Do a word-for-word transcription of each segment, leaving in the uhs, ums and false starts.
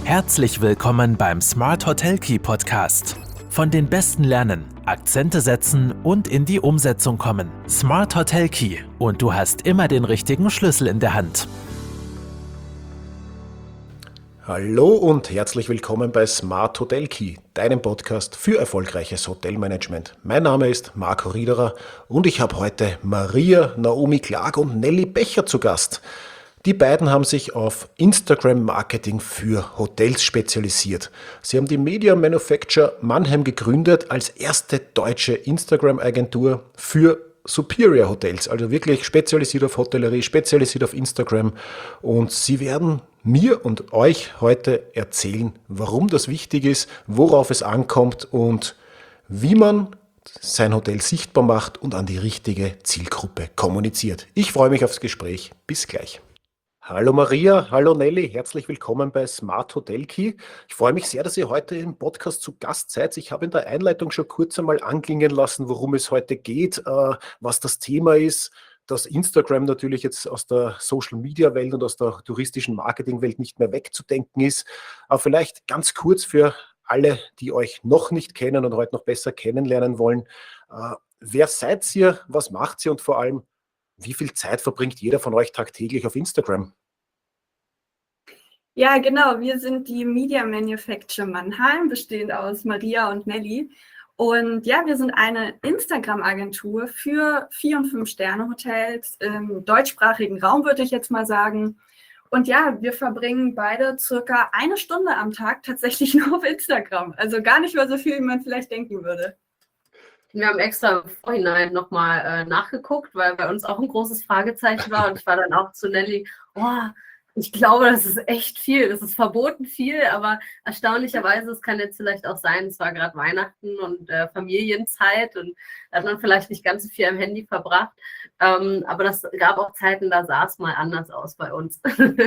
Herzlich willkommen beim Smart Hotel Key Podcast. Von den Besten lernen, Akzente setzen und in die Umsetzung kommen. Smart Hotel Key und du hast immer den richtigen Schlüssel in der Hand. Hallo und herzlich willkommen bei Smart Hotel Key, deinem Podcast für erfolgreiches Hotelmanagement. Mein Name ist Marco Riederer und ich habe heute Maria, Naomi Clark und Nelly Becher zu Gast. Die beiden haben sich auf Instagram-Marketing für Hotels spezialisiert. Sie haben die Media Manufacture Mannheim gegründet als erste deutsche Instagram-Agentur für Superior Hotels, also wirklich spezialisiert auf Hotellerie, spezialisiert auf Instagram. Und sie werden mir und euch heute erzählen, warum das wichtig ist, worauf es ankommt und wie man sein Hotel sichtbar macht und an die richtige Zielgruppe kommuniziert. Ich freue mich aufs Gespräch. Bis gleich. Hallo Maria, hallo Nelly, herzlich willkommen bei Smart Hotel Key. Ich freue mich sehr, dass ihr heute im Podcast zu Gast seid. Ich habe in der Einleitung schon kurz einmal anklingen lassen, worum es heute geht, äh, was das Thema ist, dass Instagram natürlich jetzt aus der Social-Media-Welt und aus der touristischen Marketing-Welt nicht mehr wegzudenken ist. Aber vielleicht ganz kurz für alle, die euch noch nicht kennen und heute noch besser kennenlernen wollen. Äh, wer seid ihr, was macht ihr und vor allem, wie viel Zeit verbringt jeder von euch tagtäglich auf Instagram? Ja, genau. Wir sind die Media Manufacture Mannheim, bestehend aus Maria und Nelly. Und ja, wir sind eine Instagram-Agentur für vier- und Fünf-Sterne-Hotels im deutschsprachigen Raum, würde ich jetzt mal sagen. Und ja, wir verbringen beide circa eine Stunde am Tag tatsächlich nur auf Instagram. Also gar nicht mal so viel, wie man vielleicht denken würde. Wir haben extra im Vorhinein nochmal äh, nachgeguckt, weil bei uns auch ein großes Fragezeichen war. Und ich war dann auch zu Nelly, oh, ich glaube, das ist echt viel. Das ist verboten viel, aber erstaunlicherweise, es kann jetzt vielleicht auch sein, es war gerade Weihnachten und äh, Familienzeit und da hat man vielleicht nicht ganz so viel am Handy verbracht. Ähm, aber das gab auch Zeiten, da sah es mal anders aus bei uns.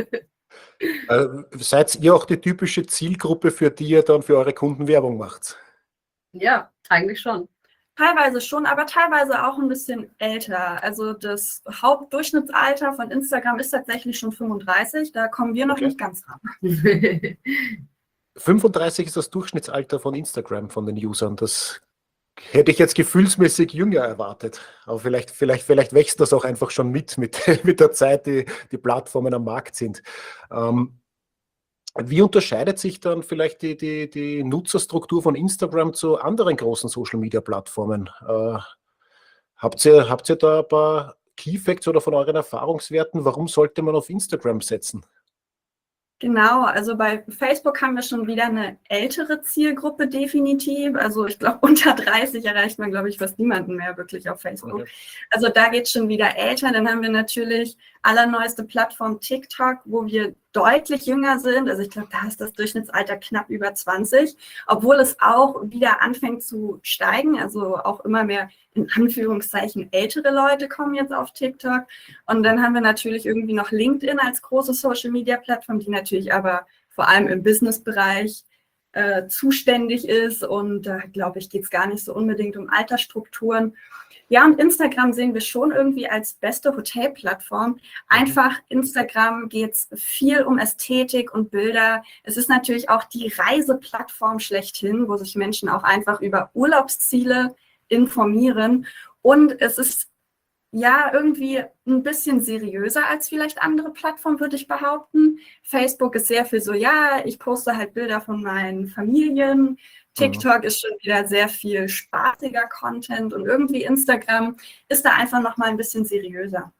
äh, seid ihr auch die typische Zielgruppe, für die ihr dann für eure Kunden Werbung macht? Ja, eigentlich schon. Teilweise schon, aber teilweise auch ein bisschen älter. Also das Hauptdurchschnittsalter von Instagram ist tatsächlich schon fünfunddreißig. Da kommen wir noch Okay. nicht ganz ran. fünfunddreißig ist das Durchschnittsalter von Instagram, von den Usern. Das hätte ich jetzt gefühlsmäßig jünger erwartet. Aber vielleicht, vielleicht, vielleicht wächst das auch einfach schon mit, mit, mit der Zeit, die die Plattformen am Markt sind. Ähm, Wie unterscheidet sich dann vielleicht die, die, die Nutzerstruktur von Instagram zu anderen großen Social-Media-Plattformen? Äh, habt ihr, habt ihr da ein paar Key-Facts oder von euren Erfahrungswerten? Warum sollte man auf Instagram setzen? Genau, also bei Facebook haben wir schon wieder eine ältere Zielgruppe definitiv. Also ich glaube, unter dreißig erreicht man, glaube ich, fast niemanden mehr wirklich auf Facebook. Okay. Also da geht es schon wieder älter. Dann haben wir natürlich allerneueste Plattform TikTok, wo wir deutlich jünger sind. Also ich glaube, da ist das Durchschnittsalter knapp über zwanzig, obwohl es auch wieder anfängt zu steigen. Also auch immer mehr in Anführungszeichen ältere Leute kommen jetzt auf TikTok. Und dann haben wir natürlich irgendwie noch LinkedIn als große Social-Media-Plattform, die natürlich aber vor allem im Business-Bereich äh, zuständig ist. Und da, glaube ich, geht es gar nicht so unbedingt um Altersstrukturen. Ja, und Instagram sehen wir schon irgendwie als beste Hotelplattform. Einfach Instagram geht es viel um Ästhetik und Bilder. Es ist natürlich auch die Reiseplattform schlechthin, wo sich Menschen auch einfach über Urlaubsziele informieren. Und es ist ja irgendwie ein bisschen seriöser als vielleicht andere Plattformen, würde ich behaupten. Facebook ist sehr viel so, ja, ich poste halt Bilder von meinen Familien. TikTok ist schon wieder sehr viel spaßiger Content und irgendwie Instagram ist da einfach nochmal ein bisschen seriöser.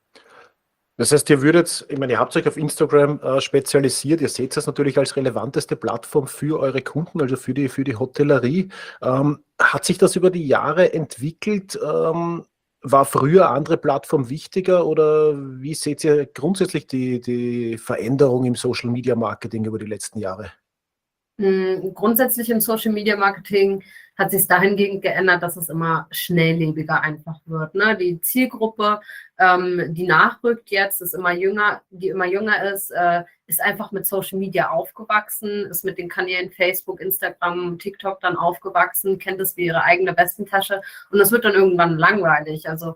Das heißt, ihr würdet, ich meine, ihr habt euch auf Instagram äh, spezialisiert, ihr seht das natürlich als relevanteste Plattform für eure Kunden, also für die, für die Hotellerie. Ähm, hat sich das über die Jahre entwickelt? Ähm, war früher andere Plattform wichtiger oder wie seht ihr grundsätzlich die, die Veränderung im Social Media Marketing über die letzten Jahre? Grundsätzlich im Social Media Marketing hat sich dahingehend geändert, dass es immer schnelllebiger einfach wird. Ne? Die Zielgruppe, ähm, die nachrückt jetzt, ist immer jünger, die immer jünger ist, äh, ist einfach mit Social Media aufgewachsen, ist mit den Kanälen Facebook, Instagram, TikTok dann aufgewachsen, kennt es wie ihre eigene Westentasche und das wird dann irgendwann langweilig. Also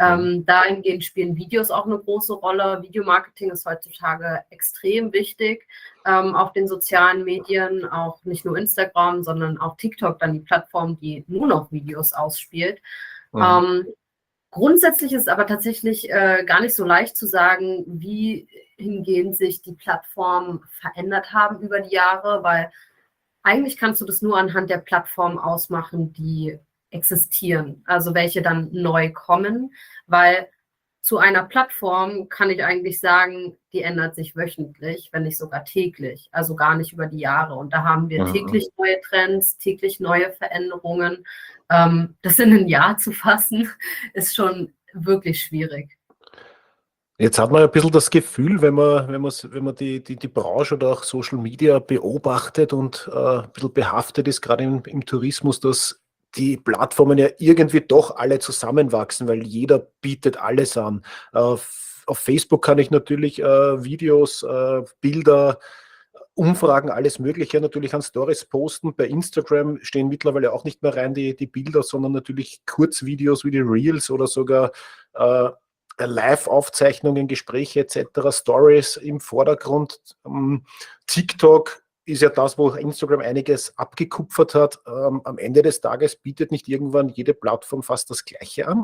Ähm, dahingehend spielen Videos auch eine große Rolle. Videomarketing ist heutzutage extrem wichtig ähm, auf den sozialen Medien, auch nicht nur Instagram, sondern auch TikTok, dann die Plattform, die nur noch Videos ausspielt. Mhm. Ähm, grundsätzlich ist aber tatsächlich äh, gar nicht so leicht zu sagen, wie hingehend sich die Plattformen verändert haben über die Jahre, weil eigentlich kannst du das nur anhand der Plattformen ausmachen, die existieren, also welche dann neu kommen, weil zu einer Plattform kann ich eigentlich sagen, die ändert sich wöchentlich, wenn nicht sogar täglich, also gar nicht über die Jahre. Und da haben wir Mhm. täglich neue Trends, täglich neue Veränderungen. Ähm, das in ein Jahr zu fassen, ist schon wirklich schwierig. Jetzt hat man ja ein bisschen das Gefühl, wenn man, wenn man, wenn man die, die, die Branche oder auch Social Media beobachtet und äh, ein bisschen behaftet ist, gerade im, im Tourismus, dass die Plattformen ja irgendwie doch alle zusammenwachsen, weil jeder bietet alles an. Äh, f- auf Facebook kann ich natürlich äh, Videos, äh, Bilder, Umfragen, alles Mögliche natürlich an Stories posten. Bei Instagram stehen mittlerweile auch nicht mehr rein die, die Bilder, sondern natürlich Kurzvideos wie die Reels oder sogar äh, Live-Aufzeichnungen, Gespräche et cetera, Stories im Vordergrund. Ähm, TikTok ist ja das, wo Instagram einiges abgekupfert hat. Ähm, am Ende des Tages bietet nicht irgendwann jede Plattform fast das Gleiche an?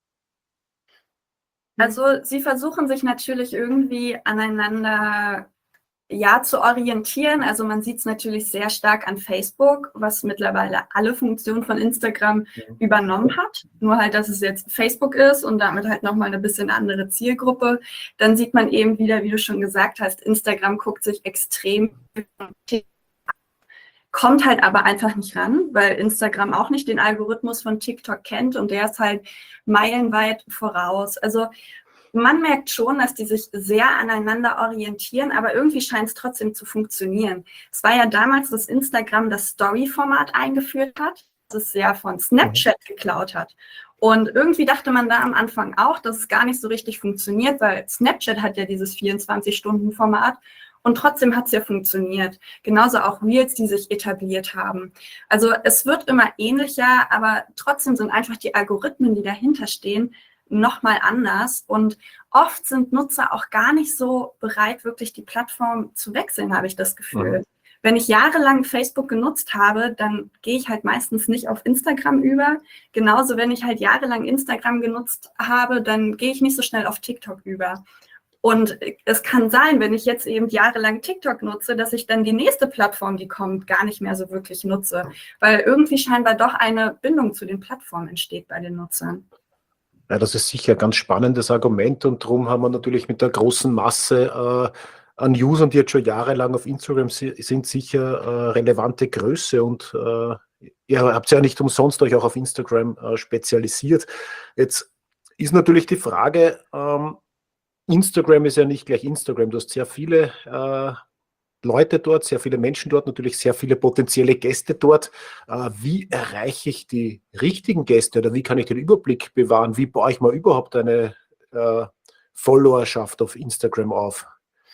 Also sie versuchen sich natürlich irgendwie aneinander ja, zu orientieren. Also man sieht es natürlich sehr stark an Facebook, was mittlerweile alle Funktionen von Instagram Mhm. übernommen hat. Nur halt, dass es jetzt Facebook ist und damit halt nochmal eine bisschen andere Zielgruppe. Dann sieht man eben wieder, wie du schon gesagt hast, Instagram guckt sich extrem, kommt halt aber einfach nicht ran, weil Instagram auch nicht den Algorithmus von TikTok kennt und der ist halt meilenweit voraus. Also man merkt schon, dass die sich sehr aneinander orientieren, aber irgendwie scheint es trotzdem zu funktionieren. Es war ja damals, dass Instagram das Story-Format eingeführt hat, das es ja von Snapchat geklaut hat. Und irgendwie dachte man da am Anfang auch, dass es gar nicht so richtig funktioniert, weil Snapchat hat ja dieses vierundzwanzig-Stunden-Format und trotzdem hat es ja funktioniert. Genauso auch Reels, die sich etabliert haben. Also es wird immer ähnlicher, aber trotzdem sind einfach die Algorithmen, die dahinter stehen, nochmal anders und oft sind Nutzer auch gar nicht so bereit, wirklich die Plattform zu wechseln, habe ich das Gefühl. Mhm. Wenn ich jahrelang Facebook genutzt habe, dann gehe ich halt meistens nicht auf Instagram über. Genauso, wenn ich halt jahrelang Instagram genutzt habe, dann gehe ich nicht so schnell auf TikTok über. Und es kann sein, wenn ich jetzt eben jahrelang TikTok nutze, dass ich dann die nächste Plattform, die kommt, gar nicht mehr so wirklich nutze, weil irgendwie scheinbar doch eine Bindung zu den Plattformen entsteht bei den Nutzern. Ja, das ist sicher ein ganz spannendes Argument und darum haben wir natürlich mit der großen Masse äh, an Usern, die jetzt schon jahrelang auf Instagram si- sind, sicher äh, relevante Größe und äh, ihr habt ja nicht umsonst euch auch auf Instagram äh, spezialisiert. Jetzt ist natürlich die Frage, ähm, Instagram ist ja nicht gleich Instagram. Du hast sehr viele äh, Leute dort, sehr viele Menschen dort, natürlich sehr viele potenzielle Gäste dort. Äh, wie erreiche ich die richtigen Gäste oder wie kann ich den Überblick bewahren? Wie baue ich mal überhaupt eine äh, Followerschaft auf Instagram auf?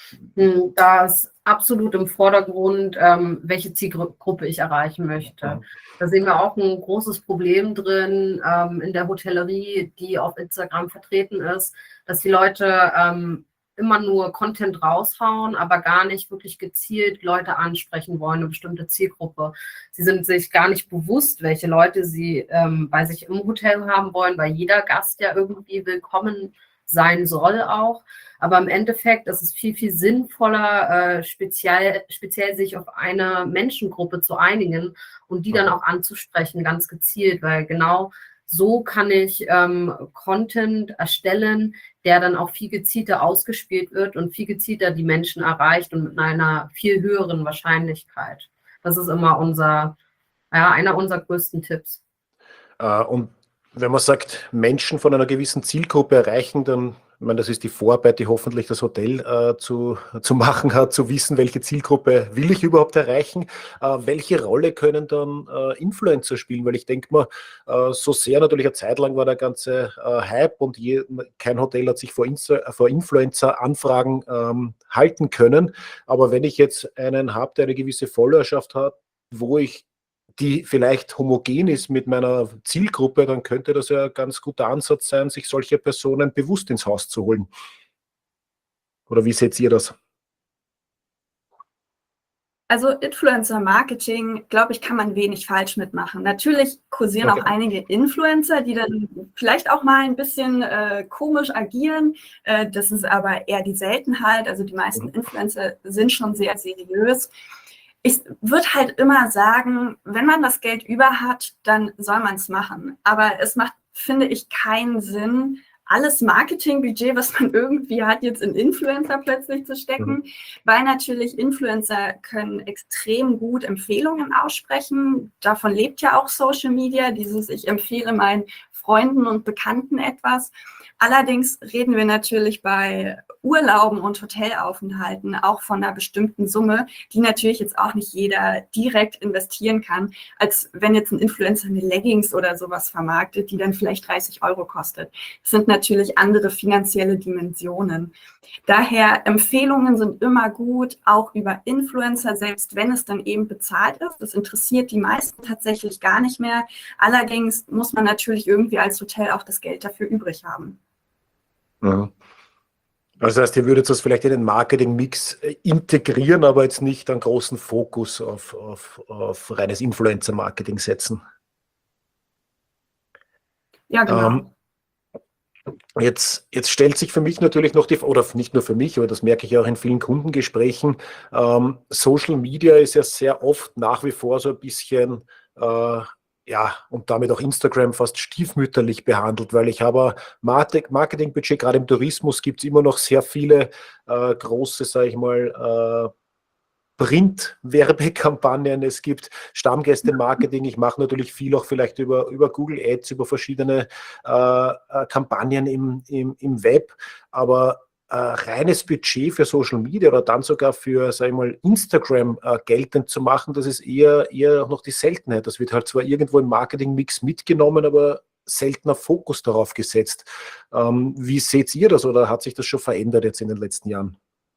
Hm, Da ist absolut im Vordergrund, ähm, welche Zielgruppe ich erreichen möchte. Da sehen wir auch ein großes Problem drin ähm, in der Hotellerie, die auf Instagram vertreten ist, dass die Leute ähm, immer nur Content raushauen, aber gar nicht wirklich gezielt Leute ansprechen wollen, eine bestimmte Zielgruppe. Sie sind sich gar nicht bewusst, welche Leute sie ähm, bei sich im Hotel haben wollen, weil jeder Gast ja irgendwie willkommen sein soll auch. Aber im Endeffekt ist es viel, viel sinnvoller, äh, speziell, speziell sich auf eine Menschengruppe zu einigen und die dann auch anzusprechen, ganz gezielt, weil genau so kann ich ähm, Content erstellen, der dann auch viel gezielter ausgespielt wird und viel gezielter die Menschen erreicht und mit einer viel höheren Wahrscheinlichkeit. Das ist immer unser, ja, einer unserer größten Tipps. Äh, und wenn man sagt, Menschen von einer gewissen Zielgruppe erreichen, dann, ich meine, das ist die Vorarbeit, die hoffentlich das Hotel äh, zu, zu machen hat, zu wissen, welche Zielgruppe will ich überhaupt erreichen. Äh, welche Rolle können dann äh, Influencer spielen? Weil ich denke mal, äh, so sehr natürlich eine Zeit lang war der ganze äh, Hype und je, kein Hotel hat sich vor, Insta, vor Influencer-Anfragen ähm, halten können. Aber wenn ich jetzt einen habe, der eine gewisse Followerschaft hat, wo ich die vielleicht homogen ist mit meiner Zielgruppe, dann könnte das ja ein ganz guter Ansatz sein, sich solche Personen bewusst ins Haus zu holen. Oder wie seht ihr das? Also Influencer-Marketing, glaube ich, kann man wenig falsch mitmachen. Natürlich kursieren Okay. auch einige Influencer, die dann vielleicht auch mal ein bisschen äh, komisch agieren. Äh, das ist aber eher die Seltenheit. Also die meisten Mhm. Influencer sind schon sehr seriös. Ich würde halt immer sagen, wenn man das Geld über hat, dann soll man es machen. Aber es macht, finde ich, keinen Sinn, alles Marketingbudget, was man irgendwie hat, jetzt in Influencer plötzlich zu stecken, Mhm. weil natürlich Influencer können extrem gut Empfehlungen aussprechen. Davon lebt ja auch Social Media, dieses ich empfehle meinen Freunden und Bekannten etwas. Allerdings reden wir natürlich bei Urlauben und Hotelaufenthalten auch von einer bestimmten Summe, die natürlich jetzt auch nicht jeder direkt investieren kann, als wenn jetzt ein Influencer eine Leggings oder sowas vermarktet, die dann vielleicht dreißig Euro kostet. Das sind natürlich andere finanzielle Dimensionen. Daher Empfehlungen sind immer gut, auch über Influencer, selbst wenn es dann eben bezahlt ist. Das interessiert die meisten tatsächlich gar nicht mehr. Allerdings muss man natürlich irgendwie als Hotel auch das Geld dafür übrig haben. Mhm. Also das heißt, ihr würdet das vielleicht in den Marketing-Mix integrieren, aber jetzt nicht einen großen Fokus auf, auf, auf reines Influencer-Marketing setzen. Ja, genau. Ähm, Jetzt, jetzt stellt sich für mich natürlich noch die, oder nicht nur für mich, aber das merke ich auch in vielen Kundengesprächen, ähm, Social Media ist ja sehr oft nach wie vor so ein bisschen, äh, ja, und damit auch Instagram fast stiefmütterlich behandelt, weil ich habe Market- Marketingbudget, gerade im Tourismus gibt es immer noch sehr viele äh, große, sage ich mal, äh, Print-Werbekampagnen, es gibt Stammgäste-Marketing. Ich mache natürlich viel auch vielleicht über, über Google Ads, über verschiedene äh, äh, Kampagnen im, im, im Web, aber äh, reines Budget für Social Media oder dann sogar für, sag ich mal, Instagram äh, geltend zu machen, das ist eher, eher noch die Seltenheit. Das wird halt zwar irgendwo im Marketing-Mix mitgenommen, aber seltener Fokus darauf gesetzt. Ähm, wie seht ihr das oder hat sich das schon verändert jetzt in den letzten Jahren?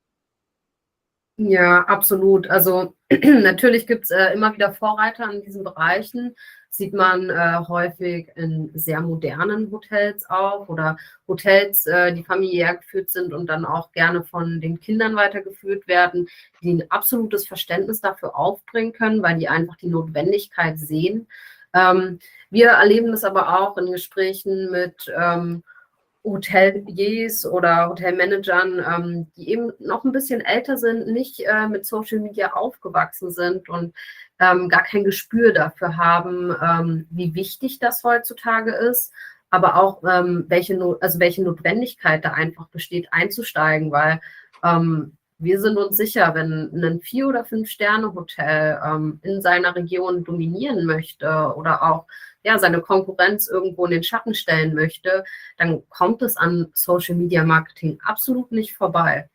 Ja, absolut. Also natürlich gibt es äh, immer wieder Vorreiter in diesen Bereichen. Sieht man äh, häufig in sehr modernen Hotels auch oder Hotels, äh, die familiär geführt sind und dann auch gerne von den Kindern weitergeführt werden, die ein absolutes Verständnis dafür aufbringen können, weil die einfach die Notwendigkeit sehen. Ähm, wir erleben das aber auch in Gesprächen mit ähm, Hoteliers oder Hotelmanagern, ähm, die eben noch ein bisschen älter sind, nicht äh, mit Social Media aufgewachsen sind und ähm, gar kein Gespür dafür haben, ähm, wie wichtig das heutzutage ist, aber auch ähm, welche, no also welche Notwendigkeit da einfach besteht, einzusteigen, weil ähm, wir sind uns sicher, wenn ein Vier- oder Fünf-Sterne-Hotel ähm, in seiner Region dominieren möchte oder auch ja, seine Konkurrenz irgendwo in den Schatten stellen möchte, dann kommt es an Social Media Marketing absolut nicht vorbei.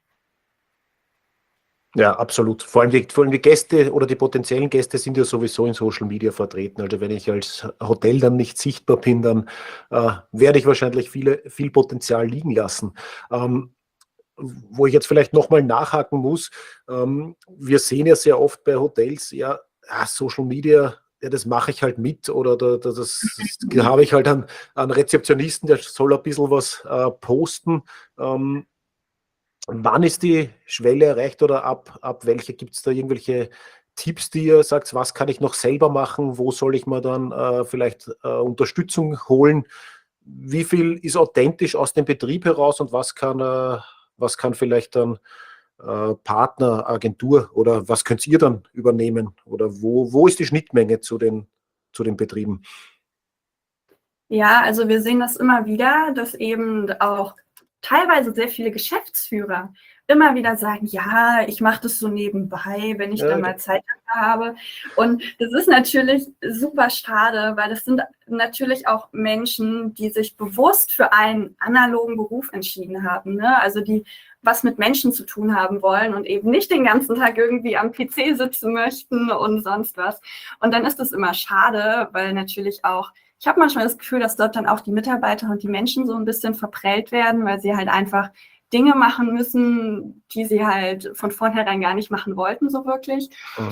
Ja, absolut. Vor allem, die, vor allem die Gäste oder die potenziellen Gäste sind ja sowieso in Social Media vertreten. Also wenn ich als Hotel dann nicht sichtbar bin, dann äh, werde ich wahrscheinlich viele, viel Potenzial liegen lassen. Ähm, wo ich jetzt vielleicht nochmal nachhaken muss, ähm, wir sehen ja sehr oft bei Hotels, ja, ja Social Media, ja, das mache ich halt mit oder da, da, das, das habe ich halt einen, einen Rezeptionisten, der soll ein bisschen was äh, posten. Ähm, Wann ist die Schwelle erreicht oder ab, ab welcher gibt es da irgendwelche Tipps, die ihr sagt, was kann ich noch selber machen, wo soll ich mir dann äh, vielleicht äh, Unterstützung holen? Wie viel ist authentisch aus dem Betrieb heraus und was kann, äh, was kann vielleicht dann äh, Partner, Agentur oder was könnt ihr dann übernehmen? Oder wo, wo ist die Schnittmenge zu den, zu den Betrieben? Ja, also wir sehen das immer wieder, dass eben auch teilweise sehr viele Geschäftsführer immer wieder sagen, ja, ich mache das so nebenbei, wenn ich Ja, dann mal Zeit dafür habe. Und das ist natürlich super schade, weil das sind natürlich auch Menschen, die sich bewusst für einen analogen Beruf entschieden haben, ne? Also die was mit Menschen zu tun haben wollen und eben nicht den ganzen Tag irgendwie am P C sitzen möchten und sonst was. Und dann ist das immer schade, weil natürlich auch ich habe manchmal das Gefühl, dass dort dann auch die Mitarbeiter und die Menschen so ein bisschen verprellt werden, weil sie halt einfach Dinge machen müssen, die sie halt von vornherein gar nicht machen wollten, so wirklich. mhm.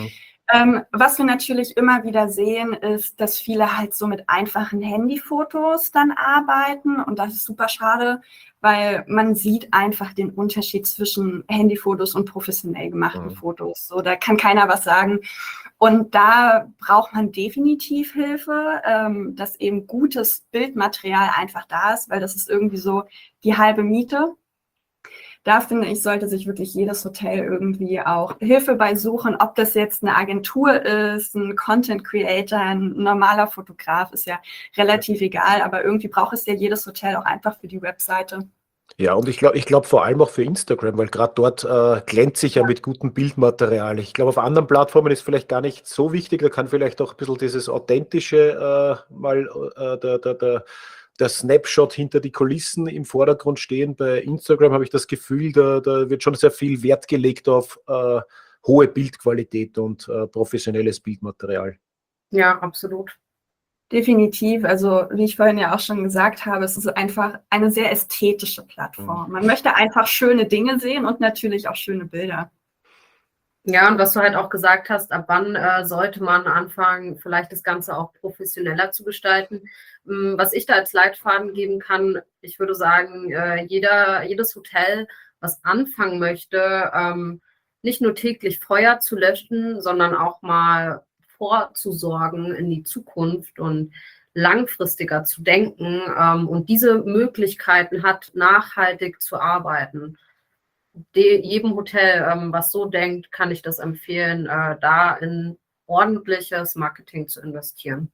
Ähm, was wir natürlich immer wieder sehen, ist, dass viele halt so mit einfachen Handyfotos dann arbeiten und das ist super schade, weil man sieht einfach den Unterschied zwischen Handyfotos und professionell gemachten Mhm. Fotos. So, da kann keiner was sagen. Und da braucht man definitiv Hilfe, ähm, dass eben gutes Bildmaterial einfach da ist, weil das ist irgendwie so die halbe Miete. Da finde ich, sollte sich wirklich jedes Hotel irgendwie auch Hilfe bei suchen, ob das jetzt eine Agentur ist, ein Content Creator, ein normaler Fotograf, ist ja relativ egal, aber irgendwie braucht es ja jedes Hotel auch einfach für die Webseite. Ja, und ich glaube ich glaube vor allem auch für Instagram, weil gerade dort äh, glänzt sich ja mit gutem Bildmaterial. Ich glaube, auf anderen Plattformen ist vielleicht gar nicht so wichtig, da kann vielleicht auch ein bisschen dieses authentische äh, mal äh, der, der, der, der Snapshot hinter die Kulissen im Vordergrund stehen. Bei Instagram habe ich das Gefühl, da, da wird schon sehr viel Wert gelegt auf äh, hohe Bildqualität und äh, professionelles Bildmaterial. Ja, absolut. Definitiv, also wie ich vorhin ja auch schon gesagt habe, es ist einfach eine sehr ästhetische Plattform. Man möchte einfach schöne Dinge sehen und natürlich auch schöne Bilder. Ja, und was du halt auch gesagt hast, ab wann äh, sollte man anfangen, vielleicht das Ganze auch professioneller zu gestalten. Ähm, was ich da als Leitfaden geben kann, ich würde sagen, äh, jeder, jedes Hotel, was anfangen möchte, ähm, nicht nur täglich Feuer zu löschen, sondern auch mal vorzusorgen in die Zukunft und langfristiger zu denken ähm, und diese Möglichkeiten hat, nachhaltig zu arbeiten. De, jedem Hotel, ähm, was so denkt, kann ich das empfehlen, äh, da in ordentliches Marketing zu investieren.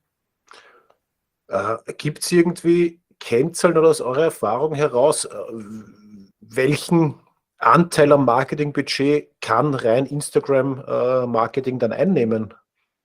Äh, Gibt es irgendwie Kennzahlen oder aus eurer Erfahrung heraus, äh, welchen Anteil am Marketingbudget kann rein Instagram-Marketing dann einnehmen?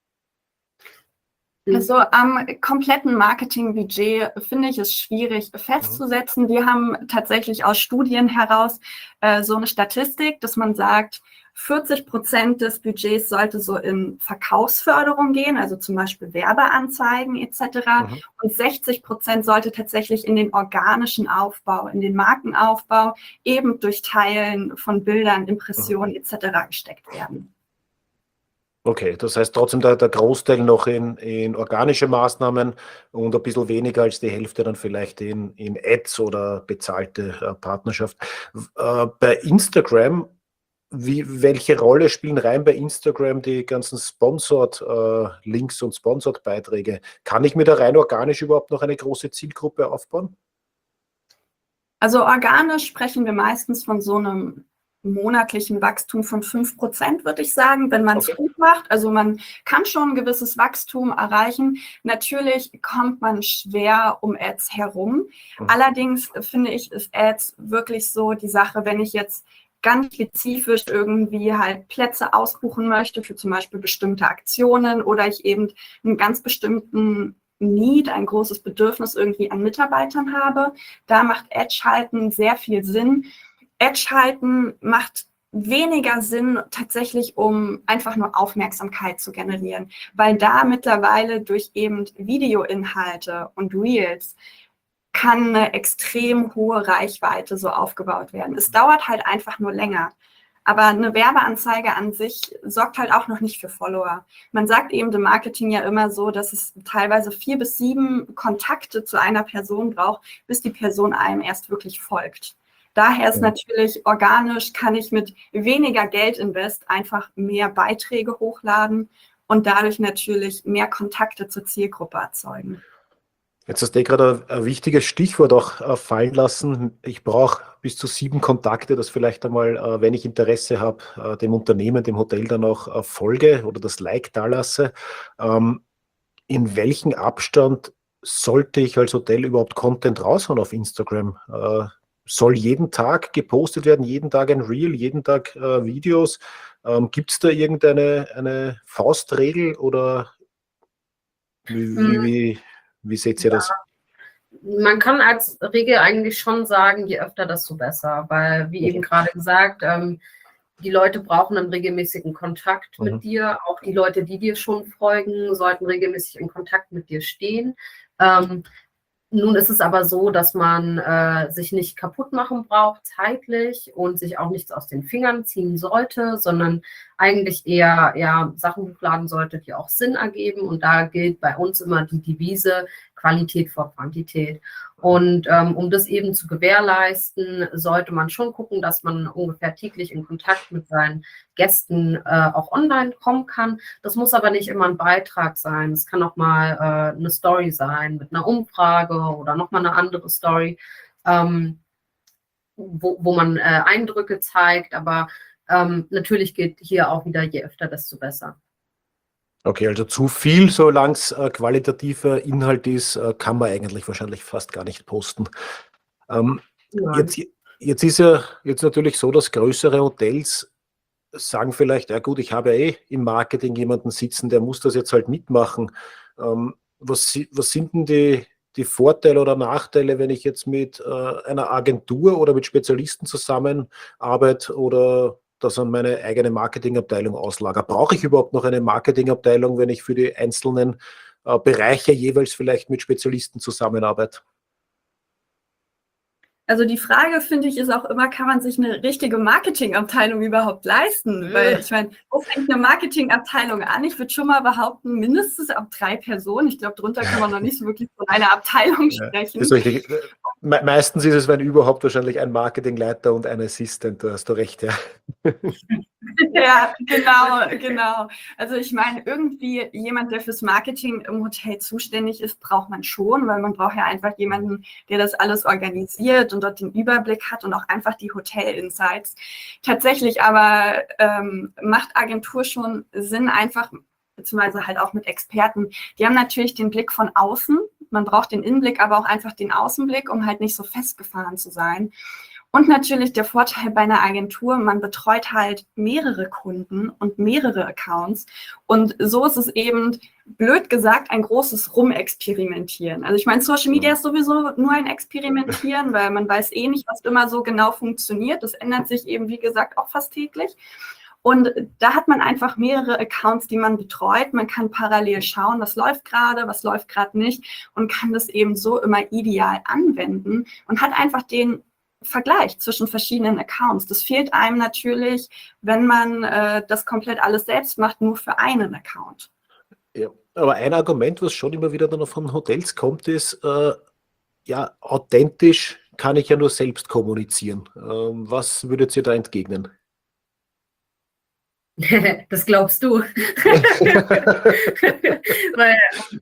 Also am kompletten Marketingbudget finde ich es schwierig festzusetzen. Wir haben tatsächlich aus Studien heraus äh, so eine Statistik, dass man sagt, vierzig Prozent des Budgets sollte so in Verkaufsförderung gehen, also zum Beispiel Werbeanzeigen et cetera. Mhm. Und sechzig Prozent sollte tatsächlich in den organischen Aufbau, in den Markenaufbau, eben durch Teilen von Bildern, Impressionen et cetera gesteckt werden. Okay, das heißt trotzdem der, der Großteil noch in, in organische Maßnahmen und ein bisschen weniger als die Hälfte dann vielleicht in, in Ads oder bezahlte äh, Partnerschaft. Äh, bei Instagram, wie, welche Rolle spielen rein bei Instagram die ganzen Sponsored-Links und Sponsored-Beiträge? Kann ich mir da rein organisch überhaupt noch eine große Zielgruppe aufbauen? Also organisch sprechen wir meistens von so einem monatlichen Wachstum von fünf Prozent, würde ich sagen, wenn man es Okay. gut macht. Also man kann schon ein gewisses Wachstum erreichen. Natürlich kommt man schwer um Ads herum. Mhm. Allerdings finde ich, ist Ads wirklich so die Sache, wenn ich jetzt ganz spezifisch irgendwie halt Plätze ausbuchen möchte für zum Beispiel bestimmte Aktionen oder ich eben einen ganz bestimmten Need, ein großes Bedürfnis irgendwie an Mitarbeitern habe, da macht Ad-Schalten sehr viel Sinn. Ad-Schalten macht weniger Sinn tatsächlich, um einfach nur Aufmerksamkeit zu generieren, weil da mittlerweile durch eben Videoinhalte und Reels kann eine extrem hohe Reichweite so aufgebaut werden. Es dauert halt einfach nur länger. Aber eine Werbeanzeige an sich sorgt halt auch noch nicht für Follower. Man sagt eben im Marketing ja immer so, dass es teilweise vier bis sieben Kontakte zu einer Person braucht, bis die Person einem erst wirklich folgt. Daher ist natürlich organisch, kann ich mit weniger Geldinvest einfach mehr Beiträge hochladen und dadurch natürlich mehr Kontakte zur Zielgruppe erzeugen. Jetzt hast du gerade ein, ein wichtiges Stichwort auch äh, fallen lassen. Ich brauche bis zu sieben Kontakte, dass vielleicht einmal, äh, wenn ich Interesse habe, äh, dem Unternehmen, dem Hotel dann auch äh, folge oder das Like da lasse. Ähm, in welchem Abstand sollte ich als Hotel überhaupt Content raushauen auf Instagram? Äh, soll jeden Tag gepostet werden, jeden Tag ein Reel, jeden Tag äh, Videos? Ähm, Gibt es da irgendeine eine Faustregel oder wie, wie, wie, wie seht ihr das? Man kann als Regel eigentlich schon sagen, je öfter, desto besser, weil, wie eben gerade gesagt, ähm, die Leute brauchen einen regelmäßigen Kontakt mit Mhm. dir. Auch die Leute, die dir schon folgen, sollten regelmäßig in Kontakt mit dir stehen. Ähm, Nun ist es aber so, dass man äh, sich nicht kaputt machen braucht zeitlich und sich auch nichts aus den Fingern ziehen sollte, sondern eigentlich eher ja, Sachen hochladen sollte, die auch Sinn ergeben. Und da gilt bei uns immer die Devise Qualität vor Quantität. Und ähm, um das eben zu gewährleisten, sollte man schon gucken, dass man ungefähr täglich in Kontakt mit seinen Gästen äh, auch online kommen kann. Das muss aber nicht immer ein Beitrag sein. Es kann auch mal äh, eine Story sein mit einer Umfrage oder nochmal eine andere Story, ähm, wo, wo man äh, Eindrücke zeigt. Aber ähm, natürlich gilt hier auch wieder, je öfter, desto besser. Okay, also zu viel, solange es äh, qualitativer Inhalt ist, äh, kann man eigentlich wahrscheinlich fast gar nicht posten. Ähm, Ja. jetzt, jetzt ist ja jetzt natürlich so, dass größere Hotels sagen vielleicht, ja gut, ich habe ja eh im Marketing jemanden sitzen, der muss das jetzt halt mitmachen. Ähm, was, si- was sind denn die, die Vorteile oder Nachteile, wenn ich jetzt mit äh, einer Agentur oder mit Spezialisten zusammenarbeite oder das an meine eigene Marketingabteilung auslager? Brauche ich überhaupt noch eine Marketingabteilung, wenn ich für die einzelnen äh, Bereiche jeweils vielleicht mit Spezialisten zusammenarbeite? Also die Frage, finde ich, ist auch immer, kann man sich eine richtige Marketingabteilung überhaupt leisten? Weil ich meine, wo fängt eine Marketingabteilung an? Ich würde schon mal behaupten, mindestens ab drei Personen. Ich glaube, drunter kann man noch nicht so wirklich von einer Abteilung Ja, sprechen. ist richtig. Me meistens ist es, wenn überhaupt, wahrscheinlich ein Marketingleiter und ein Assistent. Da hast du recht, ja. Ja, genau, genau. Also ich meine, irgendwie jemand, der fürs Marketing im Hotel zuständig ist, braucht man schon, weil man braucht ja einfach jemanden, der das alles organisiert und dort den Überblick hat und auch einfach die Hotel-Insights. Tatsächlich aber ähm, macht Agentur schon Sinn, einfach, beziehungsweise halt auch mit Experten. Die haben natürlich den Blick von außen. Man braucht den Innenblick, aber auch einfach den Außenblick, um halt nicht so festgefahren zu sein. Und natürlich der Vorteil bei einer Agentur, man betreut halt mehrere Kunden und mehrere Accounts. Und so ist es eben, blöd gesagt, ein großes Rumexperimentieren. Also ich meine, Social Media ist sowieso nur ein Experimentieren, weil man weiß eh nicht, was immer so genau funktioniert. Das ändert sich eben, wie gesagt, auch fast täglich. Und da hat man einfach mehrere Accounts, die man betreut. Man kann parallel schauen, was läuft gerade, was läuft gerade nicht und kann das eben so immer ideal anwenden und hat einfach den Vergleich zwischen verschiedenen Accounts. Das fehlt einem natürlich, wenn man äh, das komplett alles selbst macht, nur für einen Account. Ja, aber ein Argument, was schon immer wieder dann von Hotels kommt, ist, äh, ja, authentisch kann ich ja nur selbst kommunizieren. Ähm, was würdet ihr da entgegnen? Das glaubst du. Weil,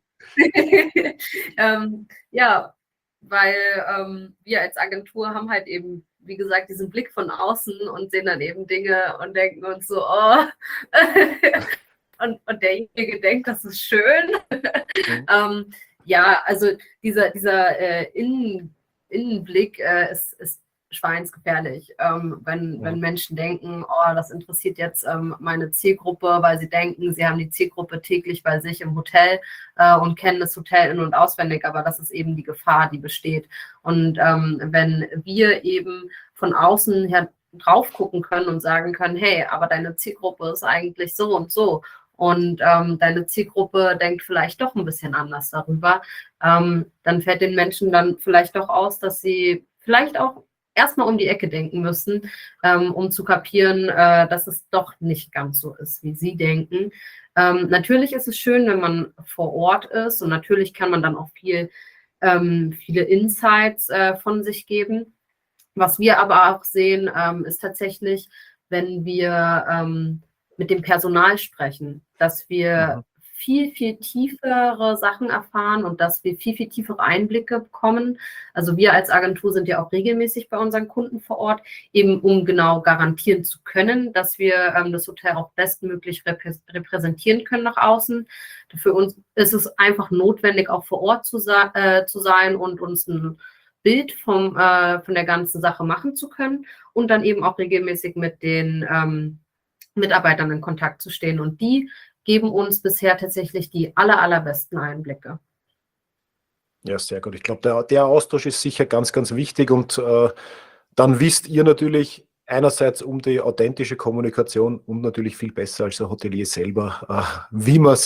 ähm, ja, weil ähm, wir als Agentur haben halt eben, wie gesagt, diesen Blick von außen und sehen dann eben Dinge und denken uns so, oh, und, und derjenige denkt, das ist schön. Mhm. ähm, ja, also dieser, dieser äh, Innen, Innenblick äh, ist, ist schweinsgefährlich, ähm, wenn, Mhm. wenn Menschen denken, oh, das interessiert jetzt ähm, meine Zielgruppe, weil sie denken, sie haben die Zielgruppe täglich bei sich im Hotel äh, und kennen das Hotel in- und auswendig, aber das ist eben die Gefahr, die besteht. Und ähm, wenn wir eben von außen her drauf gucken können und sagen können, hey, aber deine Zielgruppe ist eigentlich so und so und ähm, deine Zielgruppe denkt vielleicht doch ein bisschen anders darüber, ähm, dann fällt den Menschen dann vielleicht doch aus, dass sie vielleicht auch erstmal um die Ecke denken müssen, ähm, um zu kapieren, äh, dass es doch nicht ganz so ist, wie sie denken. Ähm, natürlich ist es schön, wenn man vor Ort ist und natürlich kann man dann auch viel, ähm, viele Insights äh, von sich geben. Was wir aber auch sehen, ähm, ist tatsächlich, wenn wir ähm, mit dem Personal sprechen, dass wir Mhm. viel, viel tiefere Sachen erfahren und dass wir viel, viel tiefere Einblicke bekommen. Also wir als Agentur sind ja auch regelmäßig bei unseren Kunden vor Ort, eben um genau garantieren zu können, dass wir ähm, das Hotel auch bestmöglich reprä- repräsentieren können nach außen. Für uns ist es einfach notwendig, auch vor Ort zu, sa- äh, zu sein und uns ein Bild vom, äh, von der ganzen Sache machen zu können und dann eben auch regelmäßig mit den ähm, Mitarbeitern in Kontakt zu stehen. Und die geben uns bisher tatsächlich die aller, allerbesten Einblicke. Ja, sehr gut. Ich glaube, der, der Austausch ist sicher ganz, ganz wichtig und äh, dann wisst ihr natürlich einerseits um die authentische Kommunikation und natürlich viel besser als der Hotelier selber, äh, wie man sich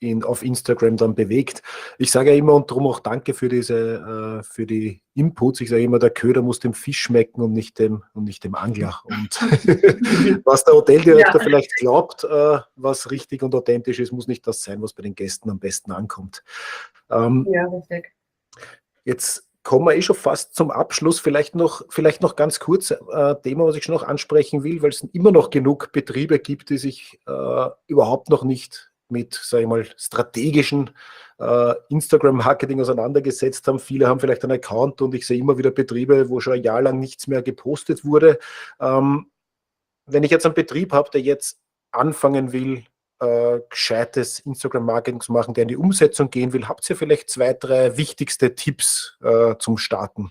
in, auf Instagram dann bewegt. Ich sage ja immer und darum auch danke für diese, äh, für die Inputs. Ich sage immer, der Köder muss dem Fisch schmecken und nicht dem, und nicht dem Angler. Und was der Hoteldirektor Ja. vielleicht glaubt, äh, was richtig und authentisch ist, muss nicht das sein, was bei den Gästen am besten ankommt. Ähm, Ja, richtig. Jetzt kommen wir eh schon fast zum Abschluss. Vielleicht noch, vielleicht noch ganz kurz äh, Thema, was ich schon noch ansprechen will, weil es immer noch genug Betriebe gibt, die sich äh, überhaupt noch nicht mit, sage ich mal, strategischen äh, Instagram-Marketing auseinandergesetzt haben. Viele haben vielleicht einen Account und ich sehe immer wieder Betriebe, wo schon ein Jahr lang nichts mehr gepostet wurde. Ähm, wenn ich jetzt einen Betrieb habe, der jetzt anfangen will, äh, gescheites Instagram-Marketing zu machen, der in die Umsetzung gehen will, habt ihr vielleicht zwei, drei wichtigste Tipps äh, zum Starten?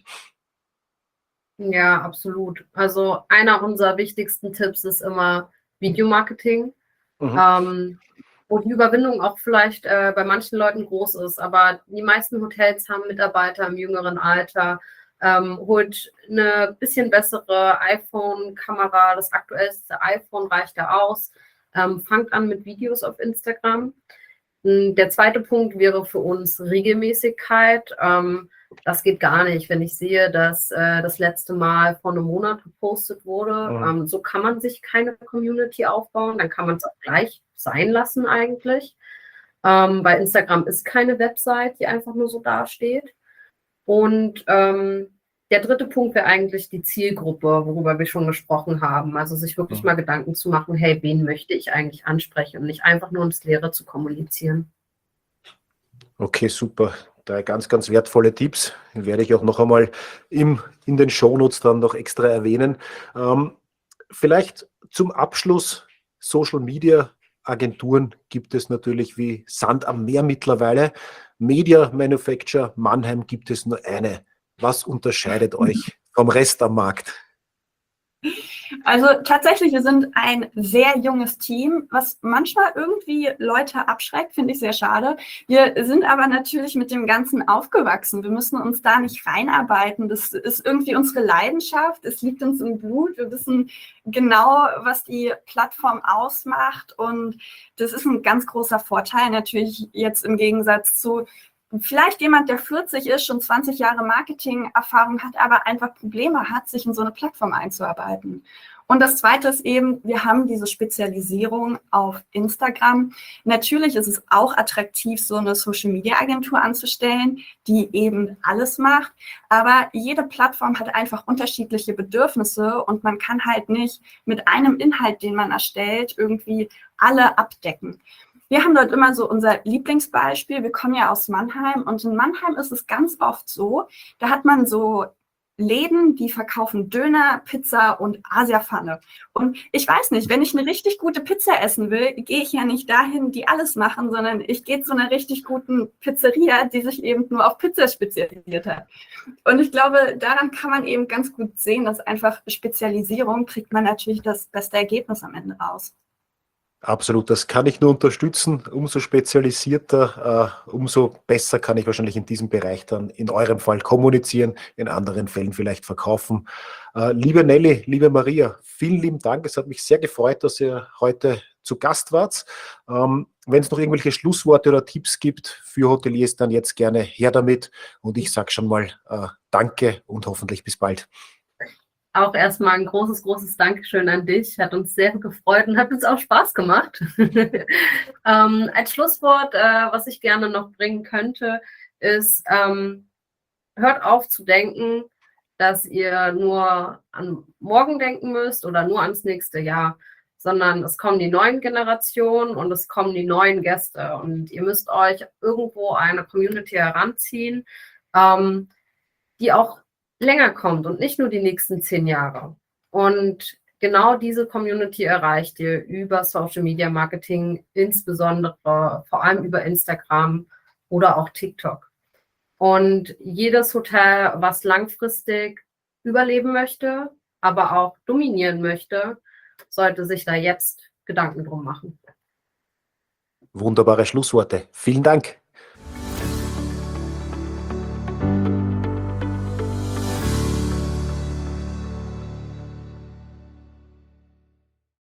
Ja, absolut. Also einer unserer wichtigsten Tipps ist immer Videomarketing, Mhm. ähm, wo die Überwindung auch vielleicht äh, bei manchen Leuten groß ist, aber die meisten Hotels haben Mitarbeiter im jüngeren Alter. Ähm, holt eine bisschen bessere iPhone-Kamera, das aktuellste iPhone reicht da aus. Ähm, fangt an mit Videos auf Instagram. Der zweite Punkt wäre für uns Regelmäßigkeit. Ähm, das geht gar nicht, wenn ich sehe, dass äh, das letzte Mal vor einem Monat gepostet wurde. Mhm. Ähm, so kann man sich keine Community aufbauen. Dann kann man es auch gleich sein lassen eigentlich. Ähm, bei Instagram ist keine Website, die einfach nur so dasteht. Und ähm, der dritte Punkt wäre eigentlich die Zielgruppe, worüber wir schon gesprochen haben. Also sich wirklich Mhm. mal Gedanken zu machen, hey, wen möchte ich eigentlich ansprechen und nicht einfach nur ins Leere zu kommunizieren. Okay, super. Drei ganz, ganz wertvolle Tipps. Die werde ich auch noch einmal im, in den Shownotes dann noch extra erwähnen. Ähm, vielleicht zum Abschluss, Social Media Agenturen gibt es natürlich wie Sand am Meer mittlerweile. Media Manufacture Mannheim gibt es nur eine. Was unterscheidet euch vom Rest am Markt? Also tatsächlich, wir sind ein sehr junges Team, was manchmal irgendwie Leute abschreckt, finde ich sehr schade. Wir sind aber natürlich mit dem Ganzen aufgewachsen. Wir müssen uns da nicht reinarbeiten. Das ist irgendwie unsere Leidenschaft. Es liegt uns im Blut. Wir wissen genau, was die Plattform ausmacht. Und das ist ein ganz großer Vorteil natürlich jetzt im Gegensatz zu vielleicht jemand, der vierzig ist, schon zwanzig Jahre Marketing-Erfahrung hat, aber einfach Probleme hat, sich in so eine Plattform einzuarbeiten. Und das Zweite ist eben, wir haben diese Spezialisierung auf Instagram. Natürlich ist es auch attraktiv, so eine Social-Media-Agentur anzustellen, die eben alles macht. Aber jede Plattform hat einfach unterschiedliche Bedürfnisse und man kann halt nicht mit einem Inhalt, den man erstellt, irgendwie alle abdecken. Wir haben dort immer so unser Lieblingsbeispiel. Wir kommen ja aus Mannheim und in Mannheim ist es ganz oft so, da hat man so Läden, die verkaufen Döner, Pizza und Asiapfanne. Und ich weiß nicht, wenn ich eine richtig gute Pizza essen will, gehe ich ja nicht dahin, die alles machen, sondern ich gehe zu einer richtig guten Pizzeria, die sich eben nur auf Pizza spezialisiert hat. Und ich glaube, daran kann man eben ganz gut sehen, dass einfach Spezialisierung kriegt man natürlich das beste Ergebnis am Ende raus. Absolut, das kann ich nur unterstützen. Umso spezialisierter, äh, umso besser kann ich wahrscheinlich in diesem Bereich dann in eurem Fall kommunizieren, in anderen Fällen vielleicht verkaufen. Äh, liebe Nelly, liebe Maria, vielen lieben Dank. Es hat mich sehr gefreut, dass ihr heute zu Gast wart. Ähm, wenn es noch irgendwelche Schlussworte oder Tipps gibt für Hoteliers, dann jetzt gerne her damit. Und ich sage schon mal äh, Danke und hoffentlich bis bald. Auch erstmal ein großes, großes Dankeschön an dich. Hat uns sehr gefreut und hat uns auch Spaß gemacht. ähm, als Schlusswort, äh, was ich gerne noch bringen könnte, ist, ähm, hört auf zu denken, dass ihr nur an morgen denken müsst oder nur ans nächste Jahr, sondern es kommen die neuen Generationen und es kommen die neuen Gäste und ihr müsst euch irgendwo eine Community heranziehen, ähm, die auch länger kommt und nicht nur die nächsten zehn Jahre. Und genau diese Community erreicht ihr über Social Media Marketing, insbesondere vor allem über Instagram oder auch TikTok. Und jedes Hotel, was langfristig überleben möchte, aber auch dominieren möchte, sollte sich da jetzt Gedanken drum machen. Wunderbare Schlussworte. Vielen Dank.